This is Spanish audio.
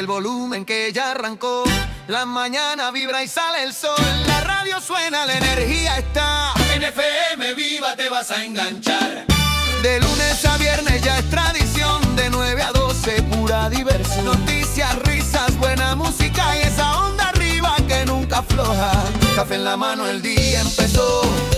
el volumen que ya arrancó. La mañana vibra y sale el sol. La radio suena, la energía está. En FM Viva te vas a enganchar. De lunes a viernes ya es tradición. De 9 a 12 pura diversión. Noticias, risas, buena música y esa onda arriba que nunca afloja. Café en la mano, el día empezó.